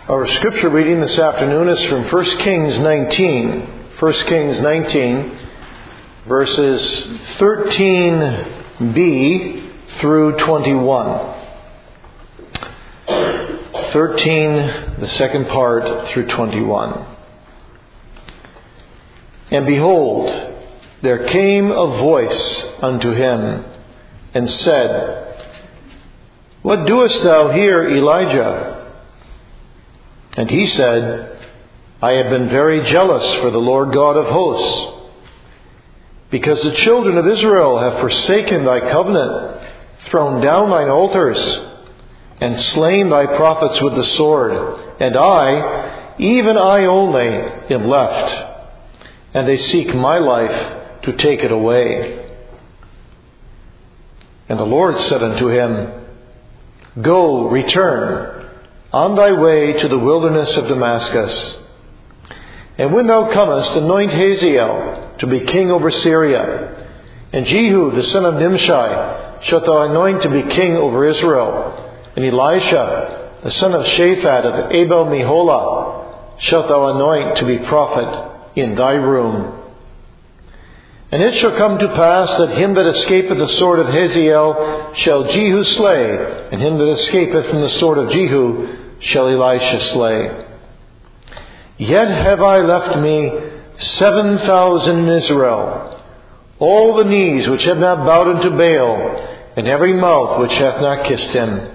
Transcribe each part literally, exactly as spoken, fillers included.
Our scripture reading this afternoon is from First Kings nineteen. First Kings nineteen, verses thirteen b through twenty-one. thirteen, the second part, through twenty-one. And behold, there came a voice unto him, and said, What doest thou here, Elijah? And he said, I have been very jealous for the Lord God of hosts, because the children of Israel have forsaken thy covenant, thrown down thine altars, and slain thy prophets with the sword. And I, even I only, am left, and they seek my life to take it away. And the Lord said unto him, Go, return on thy way to the wilderness of Damascus. And when thou comest, anoint Hazael to be king over Syria. And Jehu, the son of Nimshi, shalt thou anoint to be king over Israel. And Elisha, the son of Shaphat of Abel-Meholah, shalt thou anoint to be prophet in thy room. And it shall come to pass that him that escapeth the sword of Hazael shall Jehu slay, and him that escapeth from the sword of Jehu shall Elisha slay. Yet have I left me seven thousand in Israel, all the knees which have not bowed unto Baal, and every mouth which hath not kissed him.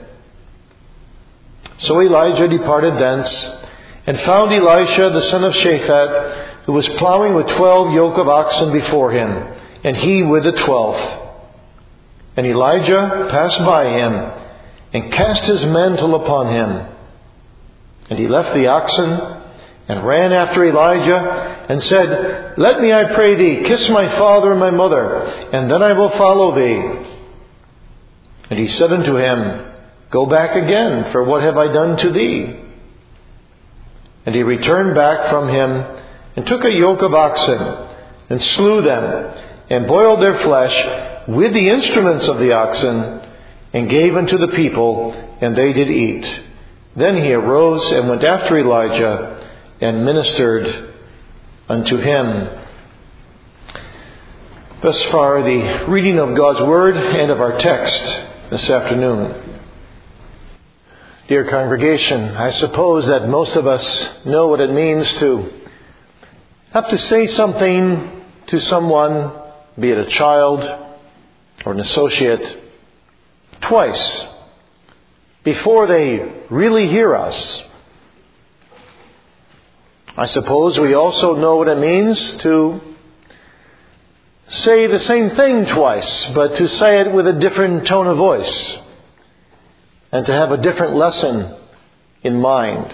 So Elijah departed thence, and found Elisha the son of Shaphat, who was plowing with twelve yoke of oxen before him, and he with the twelfth. And Elijah passed by him, and cast his mantle upon him. And he left the oxen, and ran after Elijah, and said, Let me, I pray thee, kiss my father and my mother, and then I will follow thee. And he said unto him, Go back again, for what have I done to thee? And he returned back from him, and took a yoke of oxen, and slew them, and boiled their flesh with the instruments of the oxen, and gave unto the people, and they did eat. Then he arose and went after Elijah, and ministered unto him. Thus far, the reading of God's Word and of our text this afternoon. Dear congregation, I suppose that most of us know what it means to have to say something to someone, be it a child or an associate, twice before they really hear us. I suppose we also know what it means to say the same thing twice, but to say it with a different tone of voice, and to have a different lesson in mind.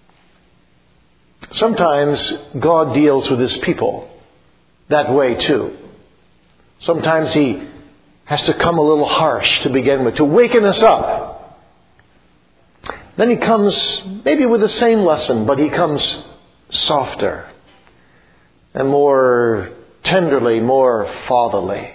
Sometimes God deals with His people that way too. Sometimes He has to come a little harsh to begin with, to waken us up. Then He comes maybe with the same lesson, but He comes softer and more tenderly, more fatherly,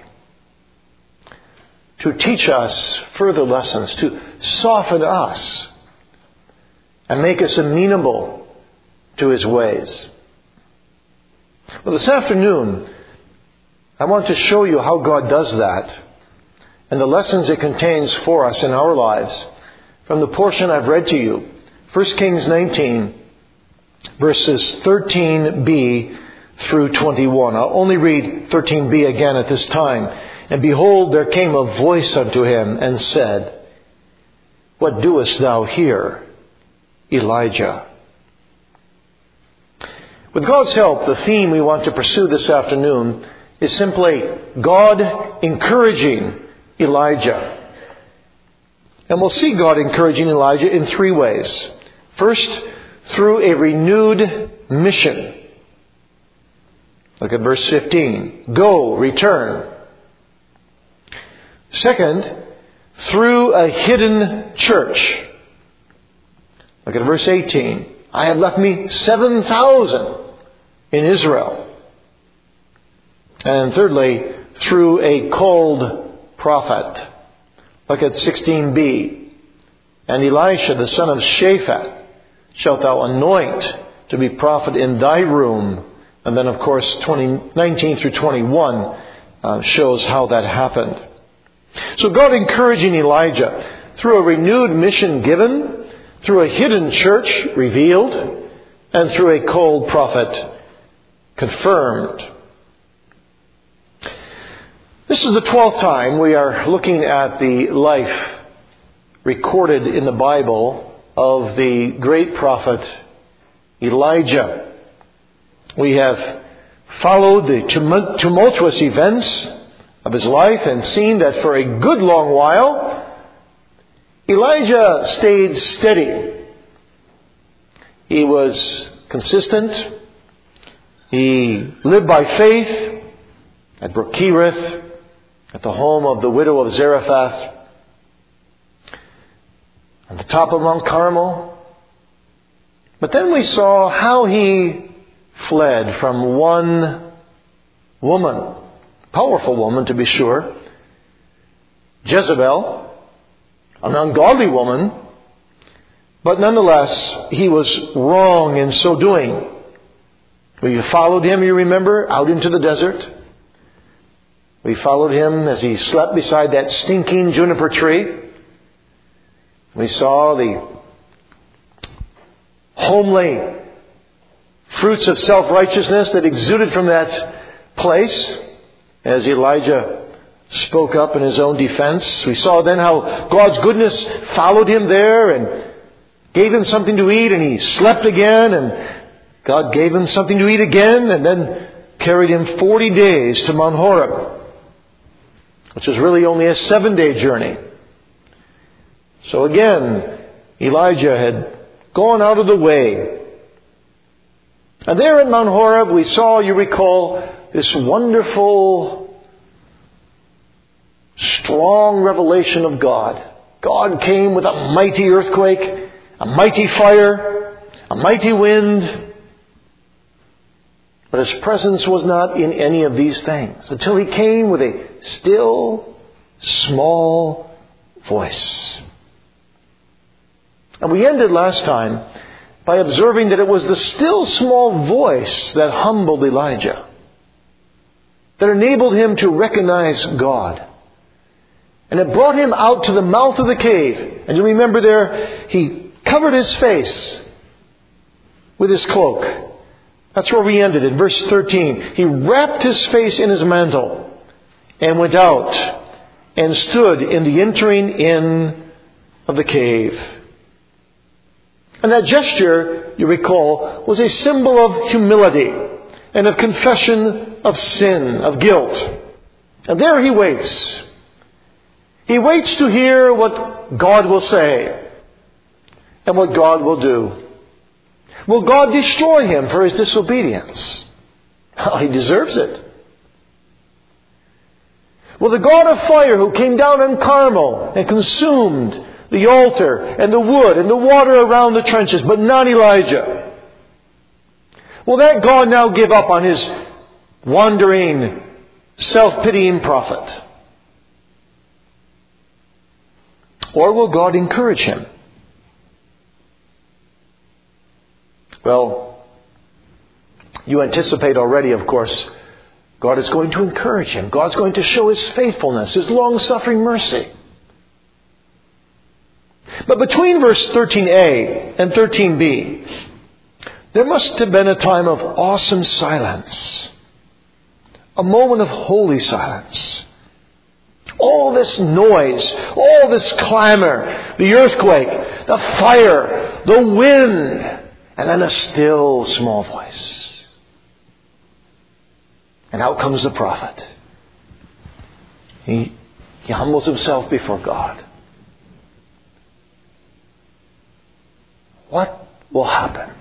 to teach us further lessons, to soften us and make us amenable to His ways. Well, this afternoon, I want to show you how God does that and the lessons it contains for us in our lives from the portion I've read to you. First Kings nineteen, verses thirteen b through twenty-one. I'll only read thirteen b again at this time. And behold, there came a voice unto him, and said, What doest thou here, Elijah? With God's help, the theme we want to pursue this afternoon is simply God encouraging Elijah. And we'll see God encouraging Elijah in three ways. First, through a renewed mission. Look at verse fifteen. Go, return. Second, through a hidden church. Look at verse eighteen. I have left me seven thousand in Israel. And thirdly, through a called prophet. Look at sixteen b. And Elisha, the son of Shaphat, shalt thou anoint to be prophet in thy room. And then, of course, twenty, nineteen through twenty-one uh, shows how that happened. So God encouraging Elijah through a renewed mission given, through a hidden church revealed, and through a cold prophet confirmed. This is the twelfth time we are looking at the life recorded in the Bible of the great prophet Elijah. We have followed the tumultuous events of his life and seen that for a good long while, Elijah stayed steady. He was consistent. He lived by faith at Brook Cherith, at the home of the widow of Zarephath, on the top of Mount Carmel. But then we saw how he fled from one woman, powerful woman to be sure, Jezebel, an ungodly woman, but nonetheless he was wrong in so doing. We followed him, you remember, out into the desert. We followed him as he slept beside that stinking juniper tree. We saw the homely fruits of self-righteousness that exuded from that place as Elijah spoke up in his own defense. We saw then how God's goodness followed him there and gave him something to eat, and he slept again, and God gave him something to eat again, and then carried him forty days to Mount Horeb, which is really only a seven-day journey. So again, Elijah had gone out of the way. And there at Mount Horeb, we saw, you recall, this wonderful, strong revelation of God. God came with a mighty earthquake, a mighty fire, a mighty wind. But His presence was not in any of these things until He came with a still, small voice. And we ended last time by observing that it was the still small voice that humbled Elijah, that enabled him to recognize God. And it brought him out to the mouth of the cave. And you remember there, he covered his face with his cloak. That's where we ended in verse thirteen. He wrapped his face in his mantle and went out and stood in the entering in of the cave. And that gesture, you recall, was a symbol of humility and of confession of sin, of guilt. And there he waits. He waits to hear what God will say and what God will do. Will God destroy him for his disobedience? Oh, he deserves it. Will the God of fire who came down on Carmel and consumed the altar and the wood and the water around the trenches, but not Elijah, will that God now give up on his wandering, self-pitying prophet? Or will God encourage him? Well, you anticipate already, of course, God is going to encourage him. God's going to show His faithfulness, His long-suffering mercy. But between verse thirteen a and thirteen b, there must have been a time of awesome silence. A moment of holy silence. All this noise, all this clamor, the earthquake, the fire, the wind, and then a still small voice. And out comes the prophet. He, he humbles himself before God. What will happen?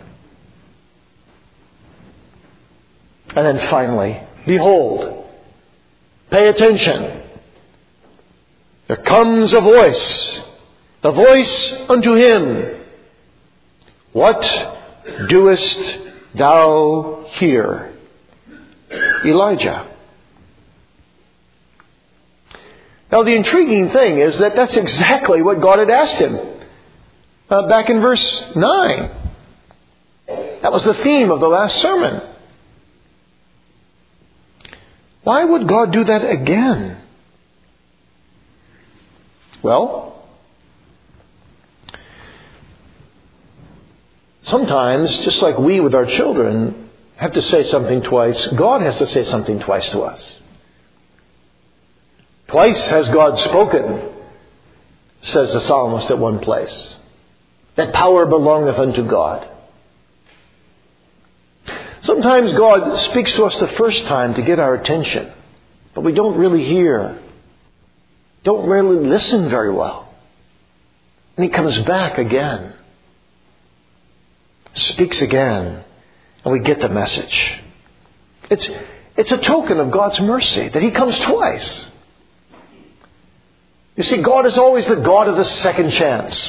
And then finally, behold, pay attention. There comes a voice, the voice unto him. What doest thou here, Elijah? Now the intriguing thing is that that's exactly what God had asked him uh, back in verse nine. That was the theme of the last sermon. Why would God do that again? Well, sometimes, just like we with our children have to say something twice, God has to say something twice to us. Twice has God spoken, says the psalmist at one place. That power belongeth unto God. Sometimes God speaks to us the first time to get our attention, but we don't really hear, don't really listen very well. And He comes back again, speaks again, and we get the message. It's, it's a token of God's mercy that He comes twice. You see, God is always the God of the second chance.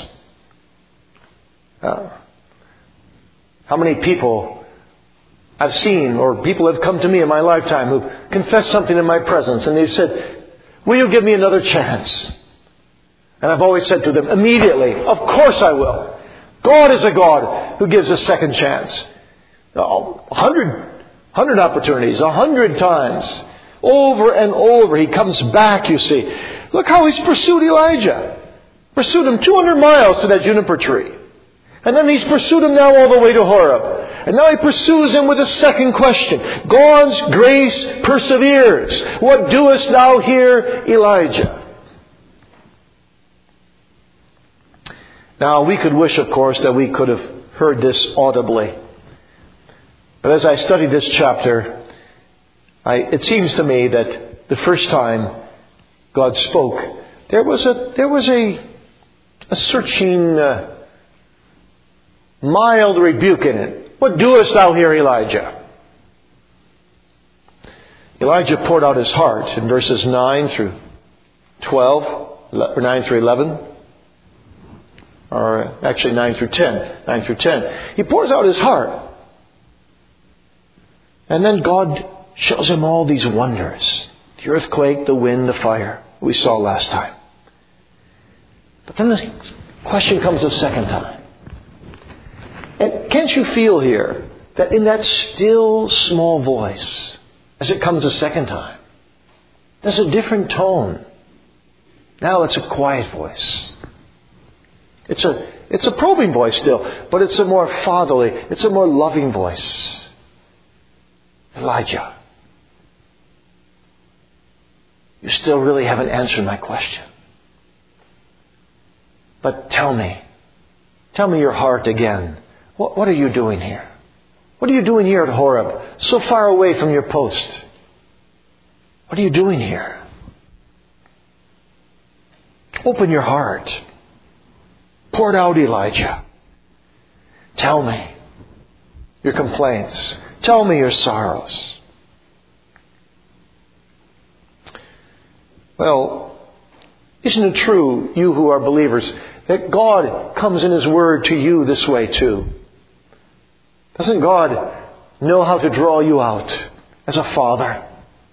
Uh, how many people I've seen, or people have come to me in my lifetime who confessed something in my presence, and they said, will you give me another chance? And I've always said to them immediately, of course I will. God is a God who gives a second chance. A hundred, hundred opportunities, a hundred times. Over and over He comes back, you see. Look how He's pursued Elijah. Pursued him two hundred miles to that juniper tree. And then He's pursued him now all the way to Horeb. And now He pursues him with a second question. God's grace perseveres. What doest thou here, Elijah? Now, we could wish, of course, that we could have heard this audibly. But as I studied this chapter, I, it seems to me that the first time God spoke, there was a there was a, a searching, uh, mild rebuke in it. What doest thou here, Elijah? Elijah poured out his heart in verses nine through twelve, or nine through eleven. Or actually nine through ten. nine through ten. He pours out his heart. And then God shows him all these wonders. The earthquake, the wind, the fire we saw last time. But then the question comes a second time. And can't you feel here that in that still small voice, as it comes a second time, there's a different tone. Now it's a quiet voice. It's a, it's a probing voice still, but it's a more fatherly, it's a more loving voice. Elijah, you still really haven't answered my question. But tell me, tell me your heart again. What, what are you doing here? What are you doing here at Horeb, so far away from your post? What are you doing here? Open your heart. Pour it out, Elijah. Tell me your complaints. Tell me your sorrows. Well, isn't it true, you who are believers, that God comes in His Word to you this way too? Doesn't God know how to draw you out as a father?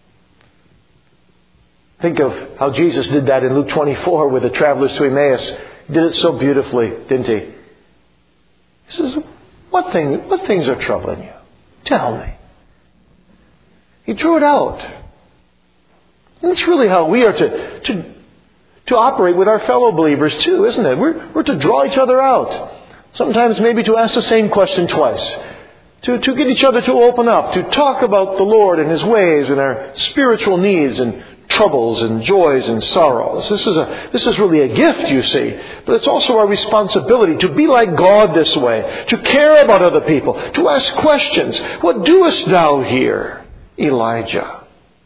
Think of how Jesus did that in Luke twenty-four with the travelers to Emmaus. He did it so beautifully, didn't He? He says, what, thing, what things are troubling you? Tell me. He drew it out. And that's really how we are to, to, to operate with our fellow believers too, isn't it? We're, we're to draw each other out. Sometimes maybe to ask the same question twice. To, to get each other to open up. To talk about the Lord and His ways and our spiritual needs and troubles and joys and sorrows. This is a this is really a gift, you see. But it's also our responsibility to be like God this way. To care about other people. To ask questions. What doest thou here, Elijah?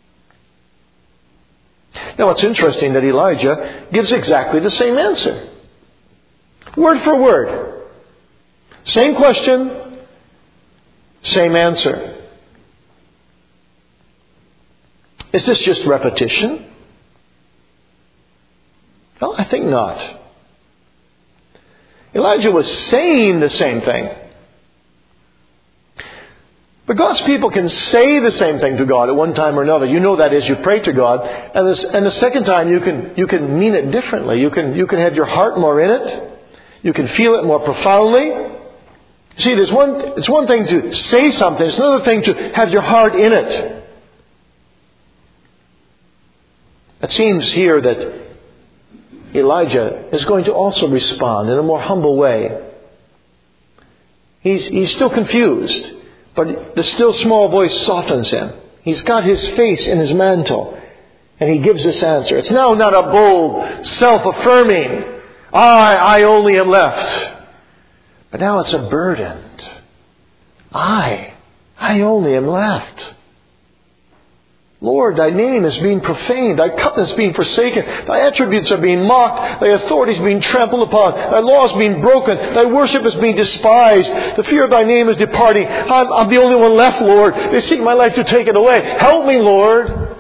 Now it's interesting that Elijah gives exactly the same answer. Word for word. Same question, same answer. Is this just repetition? No, I think not. Elijah was saying the same thing. But God's people can say the same thing to God at one time or another. You know that as you pray to God. And, this, and the second time you can you can mean it differently. You can you can have your heart more in it. You can feel it more profoundly. See, there's one, it's one thing to say something. It's another thing to have your heart in it. It seems here that Elijah is going to also respond in a more humble way. He's, he's still confused, but the still small voice softens him. He's got his face in his mantle, and he gives this answer. It's now not a bold, self-affirming, I, I only am left. But now it's a burdened, I, I only am left. Lord, thy name is being profaned, thy covenant is being forsaken, thy attributes are being mocked, thy authority is being trampled upon, thy law is being broken, thy worship is being despised, the fear of thy name is departing. I'm, I'm the only one left, Lord. They seek my life to take it away. Help me, Lord.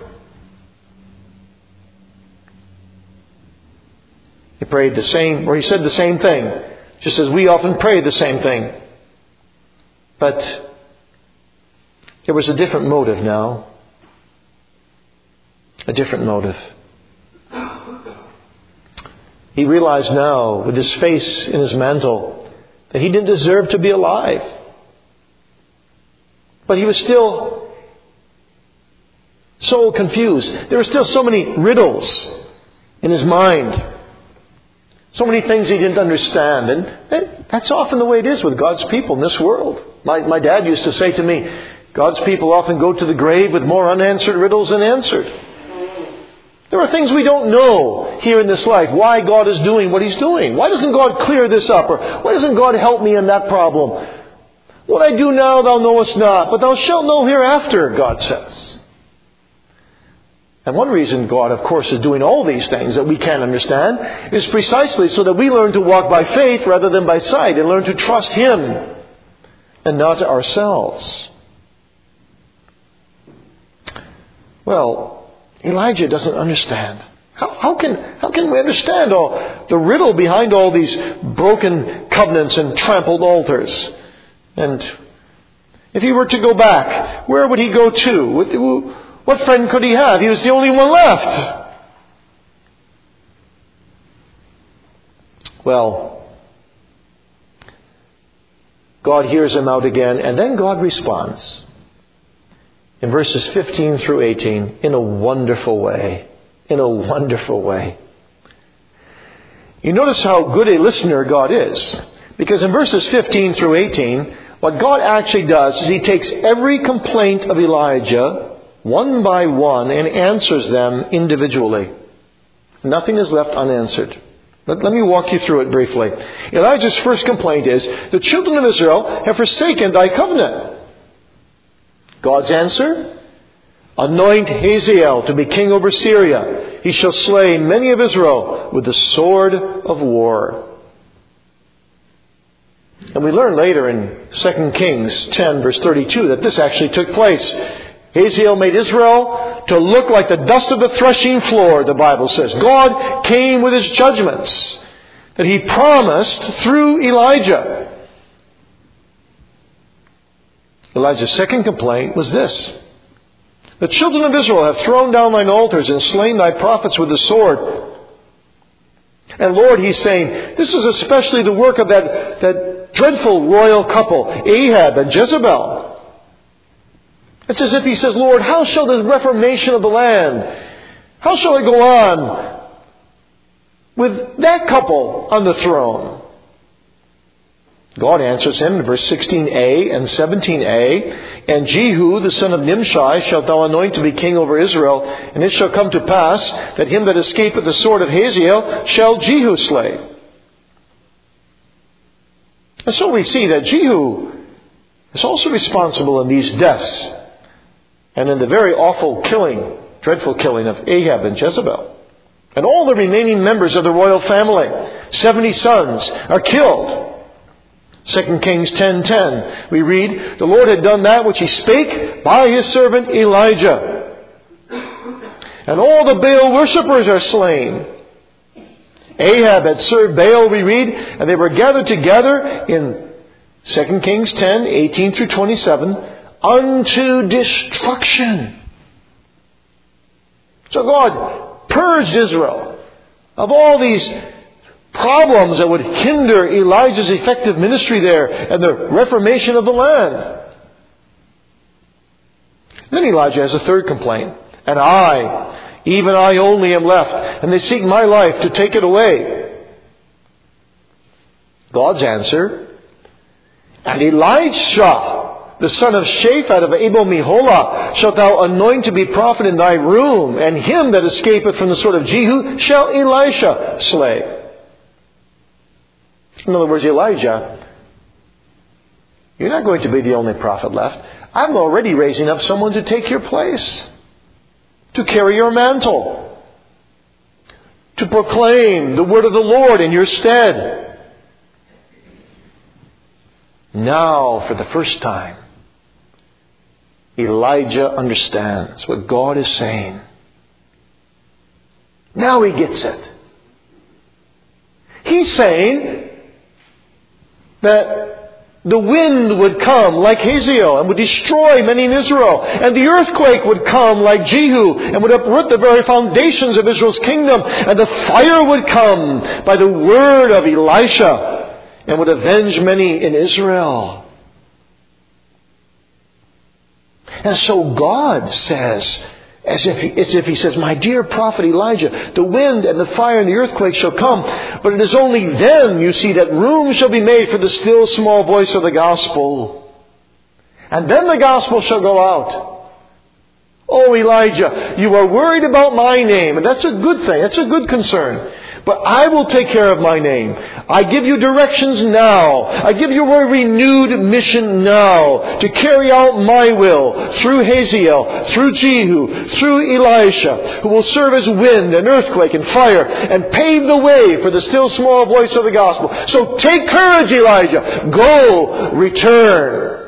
He prayed the same, or he said the same thing, just as we often pray the same thing. But there was a different motive now. A different motive. He realized now, with his face in his mantle, that he didn't deserve to be alive. But he was still so confused. There were still so many riddles in his mind. So many things he didn't understand. And that's often the way it is with God's people in this world. My, my dad used to say to me, God's people often go to the grave with more unanswered riddles than answered. There are things we don't know here in this life. Why God is doing what He's doing. Why doesn't God clear this up? Or why doesn't God help me in that problem? What I do now thou knowest not, but thou shalt know hereafter, God says. And one reason God, of course, is doing all these things that we can't understand is precisely so that we learn to walk by faith rather than by sight and learn to trust Him and not ourselves. Well, Elijah doesn't understand. How, how can how can we understand all the riddle behind all these broken covenants and trampled altars? And if he were to go back, where would he go to? What, what friend could he have? He was the only one left. Well, God hears him out again, and then God responds. In verses fifteen through eighteen, in a wonderful way. In a wonderful way. You notice how good a listener God is. Because in verses fifteen through eighteen, what God actually does is He takes every complaint of Elijah, one by one, and answers them individually. Nothing is left unanswered. Let, let me walk you through it briefly. Elijah's first complaint is, the children of Israel have forsaken thy covenant. God's answer? Anoint Hazael to be king over Syria. He shall slay many of Israel with the sword of war. And we learn later in Second Kings ten verse thirty-two that this actually took place. Hazael made Israel to look like the dust of the threshing floor, the Bible says. God came with His judgments that He promised through Elijah. Elijah's second complaint was this. The children of Israel have thrown down thine altars and slain thy prophets with the sword. And Lord, he's saying, this is especially the work of that, that dreadful royal couple, Ahab and Jezebel. It's as if he says, Lord, how shall the reformation of the land, how shall it go on with that couple on the throne? God answers him in verse sixteen a and seventeen a. And Jehu, the son of Nimshi, shalt thou anoint to be king over Israel. And it shall come to pass that him that escapeth the sword of Hazael shall Jehu slay. And so we see that Jehu is also responsible in these deaths. And in the very awful killing, dreadful killing of Ahab and Jezebel. And all the remaining members of the royal family, seventy sons, are killed. Second Kings ten ten, we read, the Lord had done that which He spake by His servant Elijah. And all the Baal worshippers are slain. Ahab had served Baal, we read, and they were gathered together in Second Kings ten eighteen through twenty-seven, unto destruction. So God purged Israel of all these problems that would hinder Elijah's effective ministry there and the reformation of the land. Then Elijah has a third complaint. And I, even I only am left, and they seek my life to take it away. God's answer, and Elisha, the son of Shaphat of Abel Meholah, shalt thou anoint to be prophet in thy room, and him that escapeth from the sword of Jehu shall Elisha slay. In other words, Elijah, you're not going to be the only prophet left. I'm already raising up someone to take your place, to carry your mantle, to proclaim the word of the Lord in your stead. Now, for the first time, Elijah understands what God is saying. Now he gets it. He's saying that the wind would come like Hazael and would destroy many in Israel. And the earthquake would come like Jehu and would uproot the very foundations of Israel's kingdom. And the fire would come by the word of Elisha and would avenge many in Israel. And so God says, As if, he, as if he says, my dear prophet Elijah, the wind and the fire and the earthquake shall come, but it is only then, you see, that room shall be made for the still small voice of the gospel. And then the gospel shall go out. Oh, Elijah, you are worried about my name, and that's a good thing. That's a good concern. But I will take care of my name. I give you directions now. I give you a renewed mission now to carry out my will through Hazael, through Jehu, through Elisha, who will serve as wind and earthquake and fire and pave the way for the still small voice of the gospel. So take courage, Elijah. Go, return.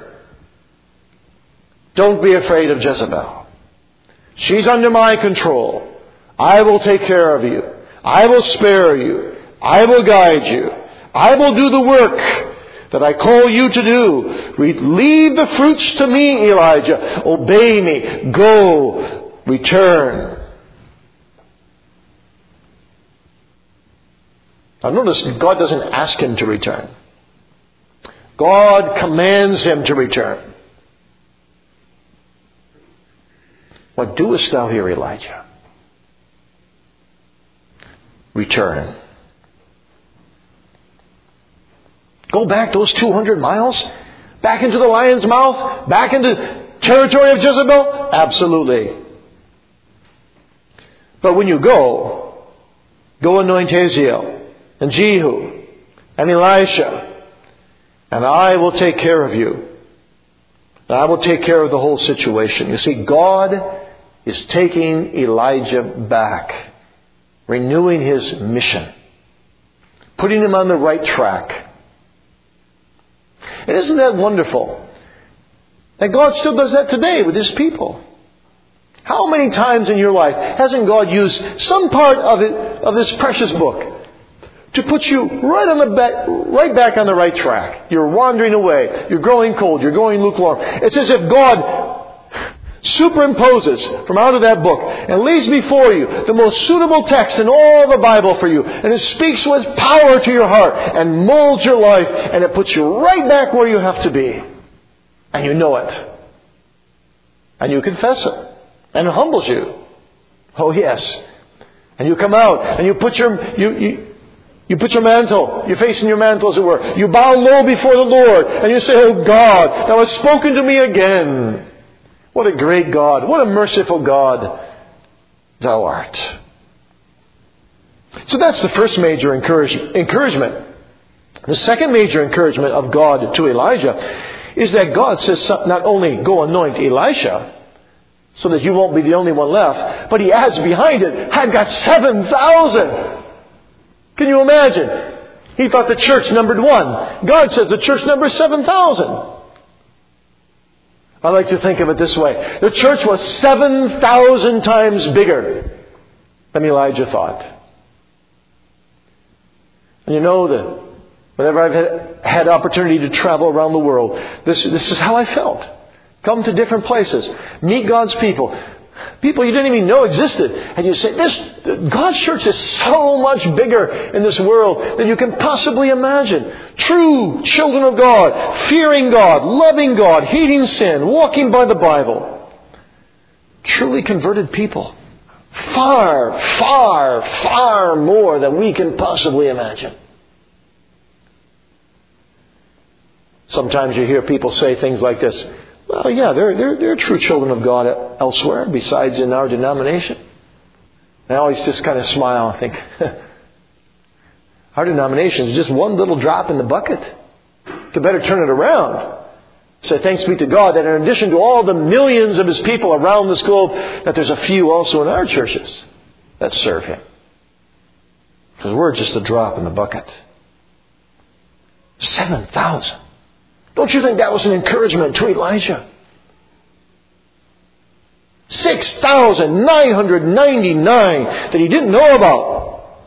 Don't be afraid of Jezebel. She's under my control. I will take care of you. I will spare you. I will guide you. I will do the work that I call you to do. Leave the fruits to me, Elijah. Obey me. Go. Return. Now notice, God doesn't ask him to return. God commands him to return. What doest thou here, Elijah? Return. Go back those two hundred miles? Back into the lion's mouth? Back into territory of Jezebel? Absolutely. But when you go, go anoint Hazael and Jehu and Elisha, and I will take care of you. And I will take care of the whole situation. You see, God is taking Elijah back, renewing his mission, putting him on the right track. And isn't that wonderful? That God still does that today with his people. How many times in your life hasn't God used some part of it, of this precious book, to put you right on the back, right back on the right track? You're wandering away. You're growing cold. You're going lukewarm. It's as if God superimposes from out of that book and lays before you the most suitable text in all the Bible for you, and it speaks with power to your heart and molds your life, and it puts you right back where you have to be, and you know it, and you confess it, and it humbles you. Oh yes. And you come out and you put your you you You put your mantle, your face in your mantle as it were. You bow low before the Lord and you say, oh God, thou hast spoken to me again. What a great God. What a merciful God thou art. So that's the first major encourage, encouragement. The second major encouragement of God to Elijah is that God says not only go anoint Elisha so that you won't be the only one left, but he adds behind it, I've got seven thousand. Can you imagine? He thought the church numbered one. God says the church numbers seven thousand. I like to think of it this way. The church was seven thousand times bigger than Elijah thought. And you know that whenever I've had, had opportunity to travel around the world, this, this is how I felt. Come to different places. Meet God's people. People you didn't even know existed. And you say, this God's church is so much bigger in this world than you can possibly imagine. True children of God, fearing God, loving God, hating sin, walking by the Bible. Truly converted people. Far, far, far more than we can possibly imagine. Sometimes you hear people say things like this. Well, yeah, they're, they're, they're true children of God elsewhere besides in our denomination. And I always just kind of smile and think, our denomination is just one little drop in the bucket. You better turn it around. Say thanks be to God that in addition to all the millions of His people around this globe, that there's a few also in our churches that serve Him. Because we're just a drop in the bucket. Seven thousand. Don't you think that was an encouragement to Elijah? Six thousand nine hundred ninety-nine that he didn't know about.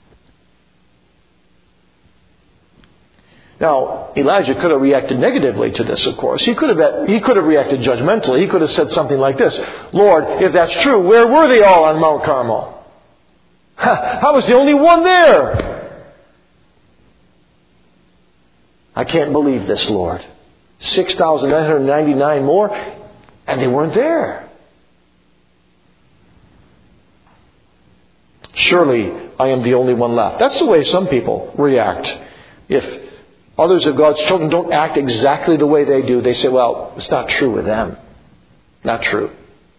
Now, Elijah could have reacted negatively to this, of course. He could have, he could have reacted judgmentally. He could have said something like this. Lord, if that's true, where were they all on Mount Carmel? I was the only one there. I can't believe this, Lord. six thousand nine hundred ninety-nine more, and they weren't there. Surely I am the only one left. That's the way some people react. If others of God's children don't act exactly the way they do, they say, well, it's not true with them. Not true.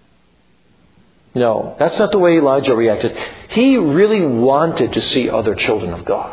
No, that's not the way Elijah reacted. He really wanted to see other children of God.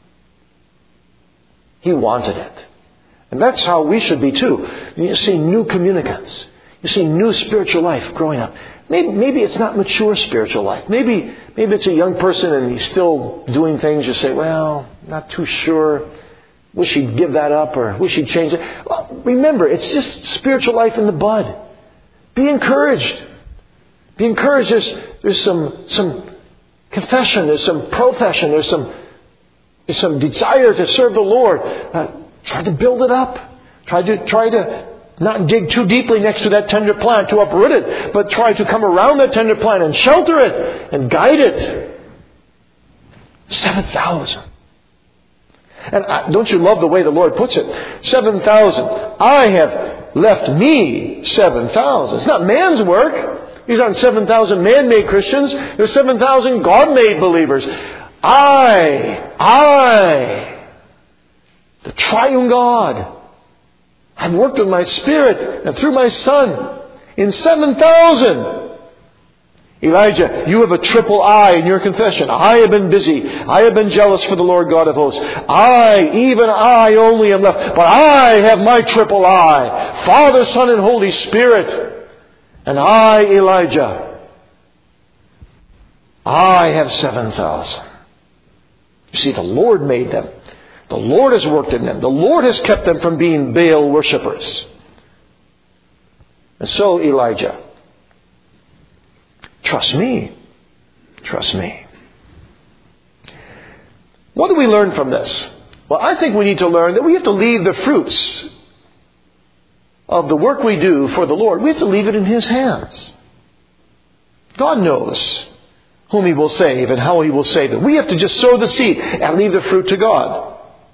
He wanted it. And that's how we should be too. You see new communicants. You see new spiritual life growing up. Maybe, maybe it's not mature spiritual life. Maybe, maybe it's a young person and he's still doing things. You say, well, not too sure. Wish he'd give that up or wish he'd change it. Well, remember, it's just spiritual life in the bud. Be encouraged. Be encouraged. There's, there's some, some confession. There's some profession. There's some There's some desire to serve the Lord. Uh, try to build it up. Try to try to not dig too deeply next to that tender plant to uproot it, but try to come around that tender plant and shelter it and guide it. Seven thousand. And I, don't you love the way the Lord puts it? Seven thousand. I have left me seven thousand. It's not man's work. These aren't seven thousand man-made Christians. There's seven thousand God-made believers. I, I, the triune God, have worked with my Spirit and through my Son in seven thousand. Elijah, you have a triple I in your confession. I have been busy. I have been jealous for the Lord God of hosts. I, even I only am left. But I have my triple I. Father, Son, and Holy Spirit. And I, Elijah, I have seven thousand. You see, the Lord made them. The Lord has worked in them. The Lord has kept them from being Baal worshippers. And so, Elijah, trust me. Trust me. What do we learn from this? Well, I think we need to learn that we have to leave the fruits of the work we do for the Lord. We have to leave it in His hands. God knows whom He will save and how He will save them. We have to just sow the seed and leave the fruit to God.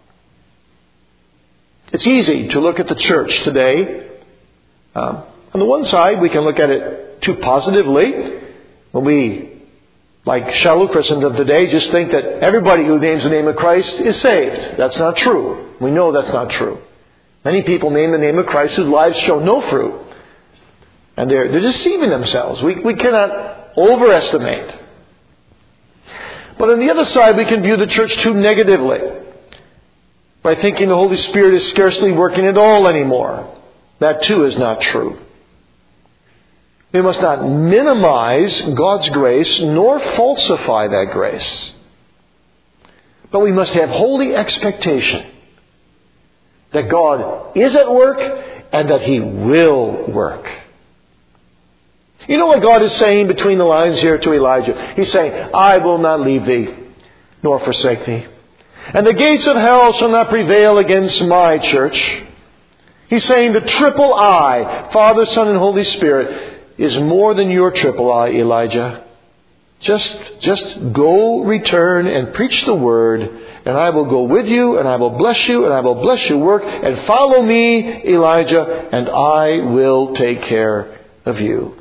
It's easy to look at the church today. Um, on the one side, we can look at it too positively. When we, like shallow Christendom today, just think that everybody who names the name of Christ is saved. That's not true. We know that's not true. Many people name the name of Christ whose lives show no fruit. And they're, they're deceiving themselves. We, we cannot overestimate. But on the other side, we can view the church too negatively by thinking the Holy Spirit is scarcely working at all anymore. That too is not true. We must not minimize God's grace nor falsify that grace. But we must have holy expectation that God is at work and that He will work. You know what God is saying between the lines here to Elijah? He's saying, I will not leave thee nor forsake thee. And the gates of hell shall not prevail against my church. He's saying the triple I, Father, Son, and Holy Spirit, is more than your triple I, Elijah. Just, just go, return, and preach the word, and I will go with you, and I will bless you, and I will bless your work, and follow me, Elijah, and I will take care of you.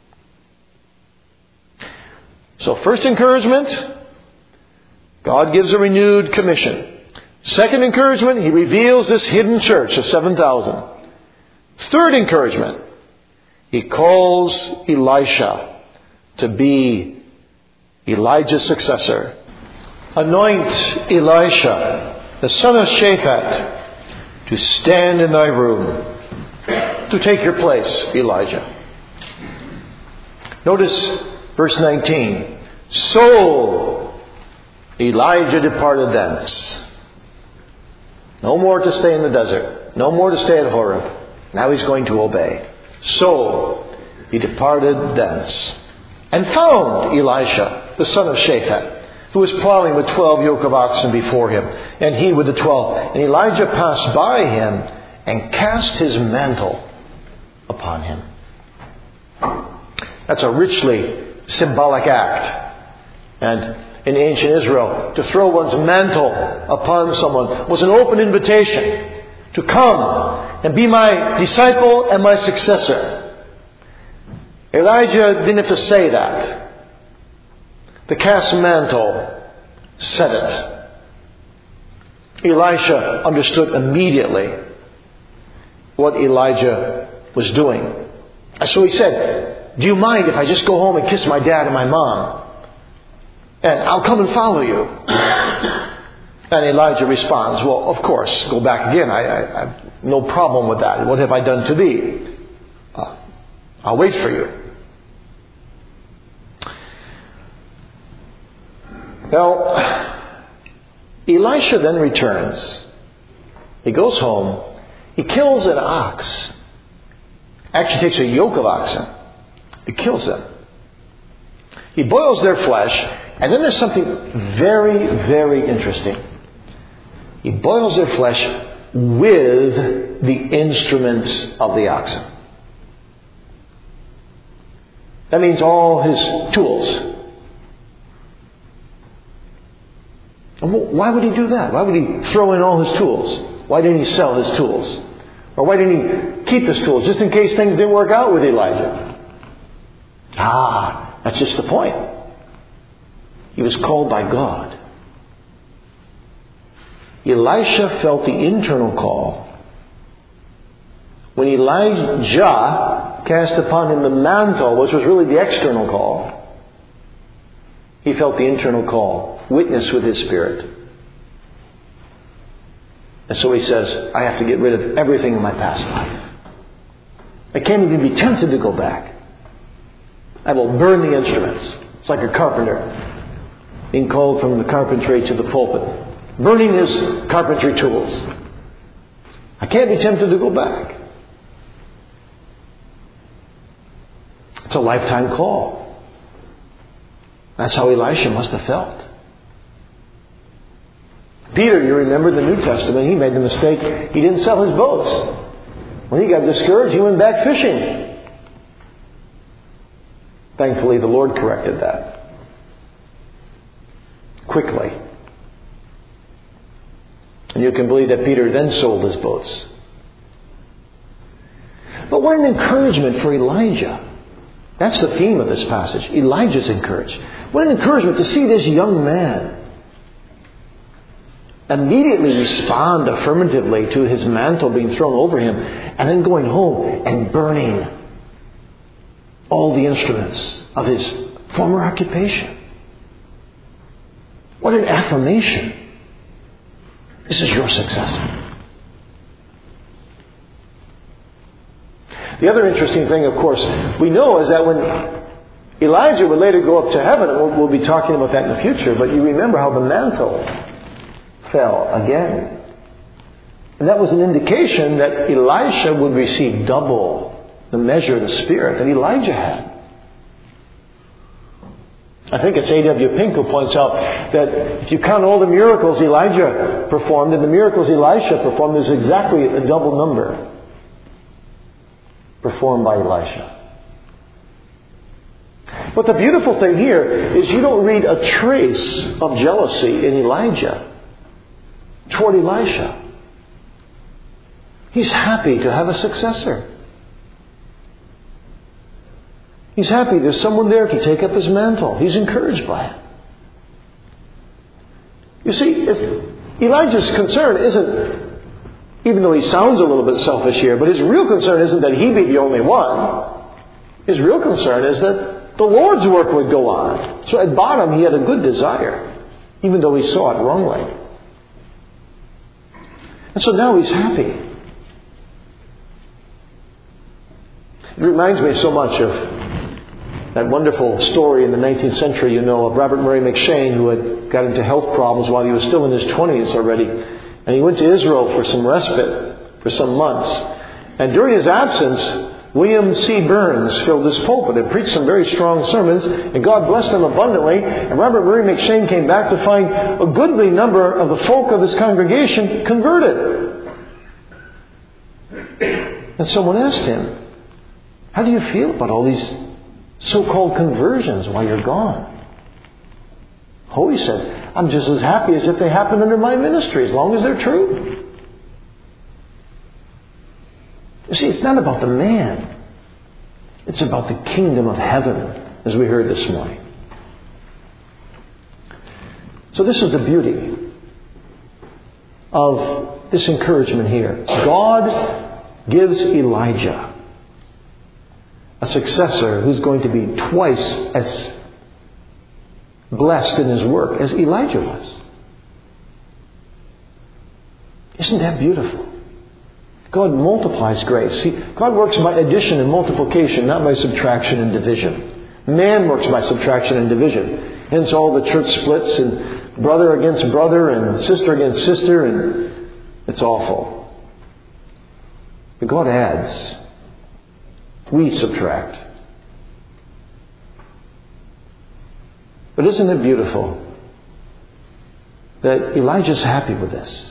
So first encouragement, God gives a renewed commission. Second encouragement, He reveals this hidden church of seven thousand. Third encouragement, He calls Elisha to be Elijah's successor. Anoint Elisha, the son of Shaphat, to stand in thy room, to take your place, Elijah. Notice verse nineteen. So Elijah departed thence. No more to stay in the desert. No more to stay at Horeb. Now he's going to obey. So he departed thence, and found Elisha, the son of Shaphat, who was plowing with twelve yoke of oxen before him, and he with the twelve. And Elijah passed by him and cast his mantle upon him. That's a richly symbolic act. And in ancient Israel, to throw one's mantle upon someone was an open invitation to come and be my disciple and my successor. Elijah didn't have to say that. The cast mantle said it. Elisha understood immediately what Elijah was doing. And so he said, do you mind if I just go home and kiss my dad and my mom? And I'll come and follow you. And Elijah responds, well, of course, go back again. I, I, I have no problem with that. What have I done to thee? Uh, I'll wait for you. Well, Elisha then returns. He goes home. He kills an ox. Actually takes a yoke of oxen. He kills them. He boils their flesh. And then there's something very, very interesting. He boils their flesh with the instruments of the oxen. That means all his tools. Why would he do that? Why would he throw in all his tools? Why didn't he sell his tools? Or why didn't he keep his tools just in case things didn't work out with Elijah? Ah, that's just the point. He was called by God. Elisha felt the internal call. When Elijah cast upon him the mantle, which was really the external call, he felt the internal call. Witness with his spirit. And so he says, I have to get rid of everything in my past life. I can't even be tempted to go back. I will burn the instruments. It's like a carpenter being called from the carpentry to the pulpit, burning his carpentry tools. I can't be tempted to go back. It's a lifetime call. That's how Elisha must have felt. Peter, you remember the New Testament, he made the mistake. He didn't sell his boats. When he got discouraged, he went back fishing. Thankfully, the Lord corrected that. Quickly. And you can believe that Peter then sold his boats. But what an encouragement for Elijah. That's the theme of this passage. Elijah's encouraged. What an encouragement to see this young man immediately respond affirmatively to his mantle being thrown over him, and then going home and burning all the instruments of his former occupation. What an affirmation. This is your successor. The other interesting thing, of course, we know is that when Elijah would later go up to heaven, and we'll, we'll be talking about that in the future, but you remember how the mantle fell again. And that was an indication that Elisha would receive double the measure of the Spirit that Elijah had. I think it's A W Pink who points out that if you count all the miracles Elijah performed and the miracles Elisha performed, there's exactly a double number performed by Elisha. But the beautiful thing here is you don't read a trace of jealousy in Elijah toward Elisha. He's happy to have a successor. He's happy there's someone there to take up his mantle. He's encouraged by it. You see, it's, Elijah's concern isn't, even though he sounds a little bit selfish here, but his real concern isn't that he be the only one. His real concern is that the Lord's work would go on. So at bottom, he had a good desire, even though he saw it wrongly. And so now he's happy. It reminds me so much of that wonderful story in the nineteenth century, you know, of Robert Murray McCheyne, who had got into health problems while he was still in his twenties already. And he went to Israel for some respite for some months. And during his absence, William C. Burns filled this pulpit and preached some very strong sermons, and God blessed them abundantly. And Robert Murray McCheyne came back to find a goodly number of the folk of his congregation converted. And someone asked him, "How do you feel about all these so-called conversions while you're gone?" "Oh," he said, "I'm just as happy as if they happened under my ministry, as long as they're true." You see, it's not about the man. It's about the kingdom of heaven, as we heard this morning. So this is the beauty of this encouragement here. God gives Elijah a successor who's going to be twice as blessed in his work as Elijah was. Isn't that beautiful? God multiplies grace. See, God works by addition and multiplication, not by subtraction and division. Man works by subtraction and division. Hence all the church splits and brother against brother and sister against sister, and it's awful. But God adds. We subtract. But isn't it beautiful that Elijah's happy with this?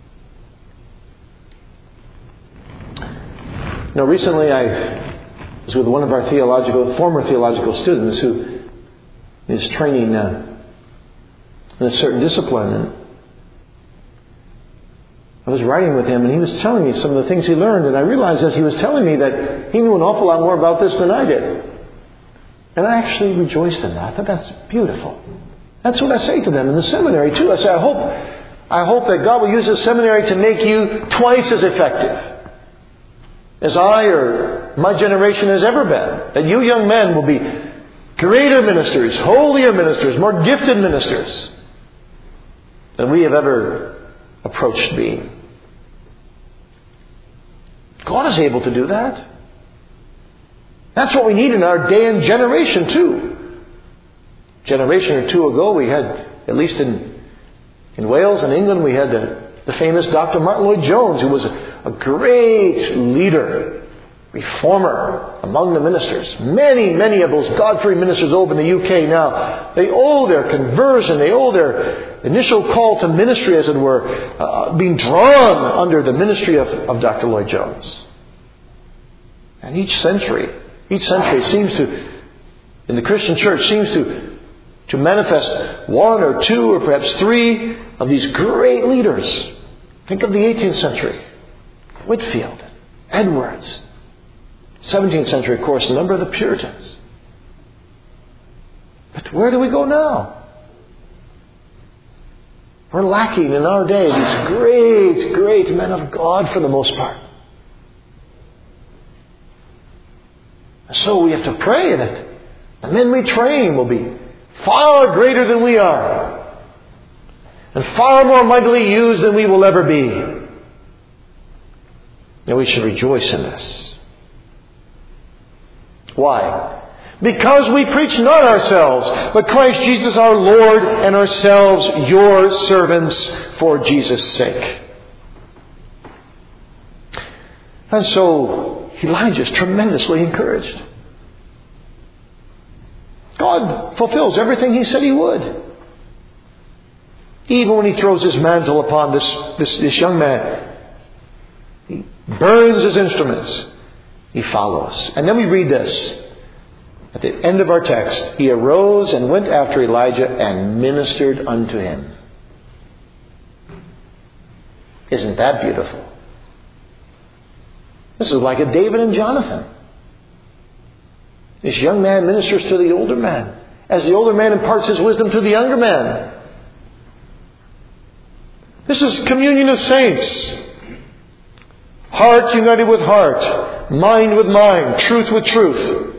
Now, recently I was with one of our theological, former theological students who is training uh, in a certain discipline. And I was writing with him, and he was telling me some of the things he learned, and I realized as he was telling me that he knew an awful lot more about this than I did. And I actually rejoiced in that. I thought that's beautiful. That's what I say to them in the seminary too. I say, I hope, I hope that God will use the seminary to make you twice as effective as I or my generation has ever been. That you young men will be greater ministers, holier ministers, more gifted ministers than we have ever approached being. God is able to do that. That's what we need in our day and generation too. A generation or two ago we had, at least in in Wales and England, we had the, the famous Doctor Martin Lloyd-Jones, who was a, a great leader, reformer among the ministers. Many, many of those God-fearing ministers over in the U K now, they owe their conversion, they owe their initial call to ministry, as it were, uh, being drawn under the ministry of, of Doctor Lloyd-Jones. And each century, each century seems to, in the Christian church, seems to, to manifest one or two or perhaps three of these great leaders. Think of the eighteenth century. Whitefield, Edwards. seventeenth century, of course, a number of the Puritans. But where do we go now? We're lacking in our day these great, great men of God for the most part. So we have to pray that the men we train will be far greater than we are, and far more mightily used than we will ever be. And we should rejoice in this. Why? Because we preach not ourselves, but Christ Jesus our Lord, and ourselves your servants for Jesus' sake. And so Elijah is tremendously encouraged. God fulfills everything He said He would. Even when He throws His mantle upon this, this, this young man, He burns his instruments. He follows. And then we read this. At the end of our text, he arose and went after Elijah and ministered unto him. Isn't that beautiful? This is like a David and Jonathan. This young man ministers to the older man, as the older man imparts his wisdom to the younger man. This is communion of saints. Heart united with heart, mind with mind, truth with truth.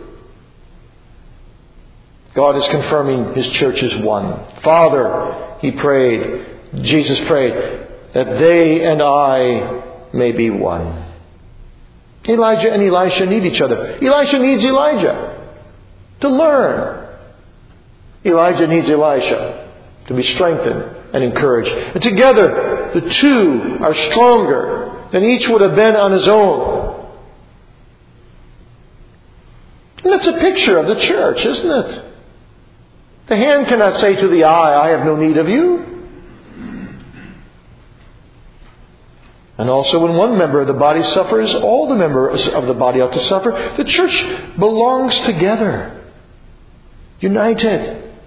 God is confirming His church as one. Father, He prayed, Jesus prayed, that they and I may be one. Elijah and Elisha need each other. Elisha needs Elijah to learn. Elijah needs Elisha to be strengthened and encouraged. And together, the two are stronger than each would have been on his own. And that's a picture of the church, isn't it? The hand cannot say to the eye, I have no need of you. And also when one member of the body suffers, all the members of the body ought to suffer. The church belongs together, united.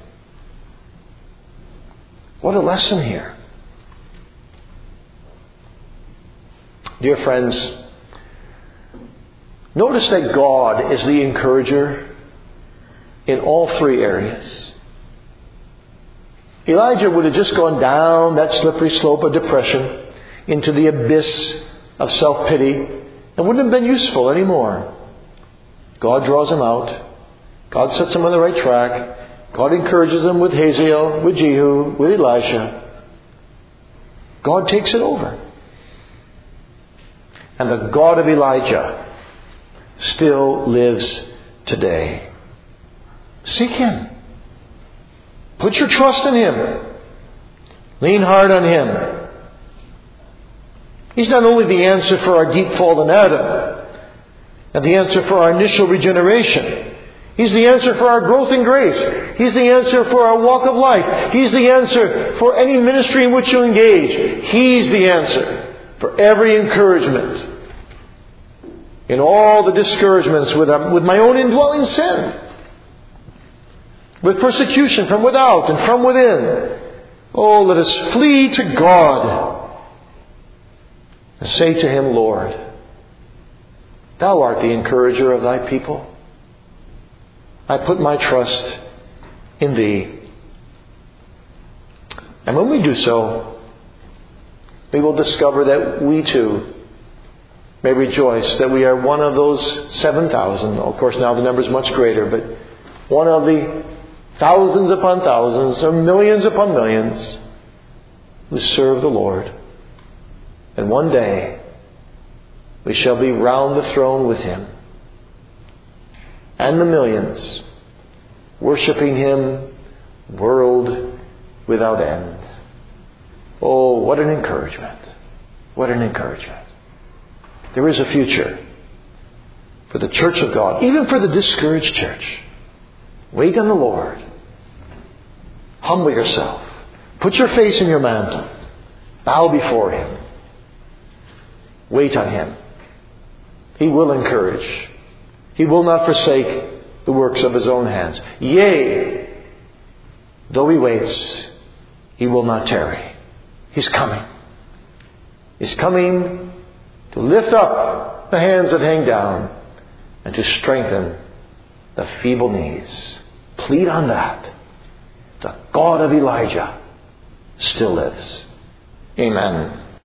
What a lesson here. Dear friends, notice that God is the encourager in all three areas. Elijah would have just gone down that slippery slope of depression into the abyss of self-pity and wouldn't have been useful anymore. God draws him out. God sets him on the right track. God encourages him with Hazael, with Jehu, with Elisha. God takes it over. And the God of Elijah still lives today. Seek Him. Put your trust in Him. Lean hard on Him. He's not only the answer for our deep fallen Adam and the answer for our initial regeneration. He's the answer for our growth in grace. He's the answer for our walk of life. He's the answer for any ministry in which you engage. He's the answer for every encouragement in all the discouragements with, um, with my own indwelling sin, with persecution from without and from within. Oh, let us flee to God and say to Him, Lord, Thou art the encourager of Thy people. I put my trust in Thee. And when we do so, we will discover that we too may rejoice that we are one of those seven thousand. Of course, now the number is much greater, but one of the thousands upon thousands or millions upon millions who serve the Lord. And one day, we shall be round the throne with Him. And the millions, worshiping Him, world without end. Oh, what an encouragement. What an encouragement. There is a future for the church of God, even for the discouraged church. Wait on the Lord. Humble yourself. Put your face in your mantle. Bow before Him. Wait on Him. He will encourage. He will not forsake the works of His own hands. Yea, though He waits, He will not tarry. He's coming. He's coming to lift up the hands that hang down and to strengthen the feeble knees. Plead on that. The God of Elijah still lives. Amen.